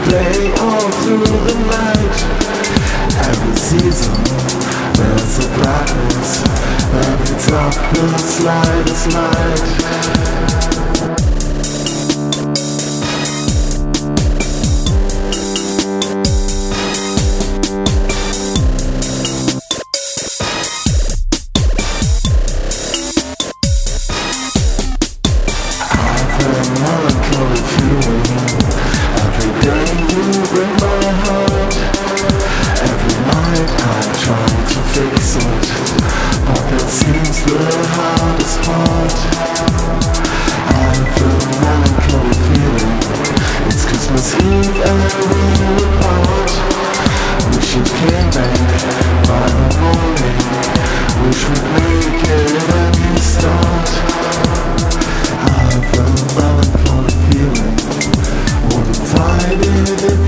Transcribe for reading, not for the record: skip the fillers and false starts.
play all through the night. Every season there's a blackness that lights up the slightest light. Melancholy feeling. Every day you break my heart. Every night I try to fix it, but that seems the hardest part. I feel a melancholy feeling. It's Christmas Eve and we're apart. Wish you came back by the morning. Wish we'd make it a new start. I feel a melancholy feeling. What if I did it?